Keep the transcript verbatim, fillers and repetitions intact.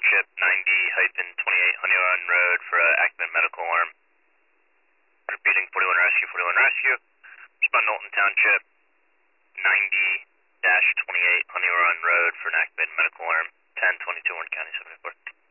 Township, ninety twenty-eight Honey Run Road for uh, accident medical alarm. Repeating, forty-one Rescue, forty-one Rescue. Respond Knowlton Township, ninety twenty-eight Honey Run Road for an activated medical alarm, ten twenty-two Orange County, seventy-four.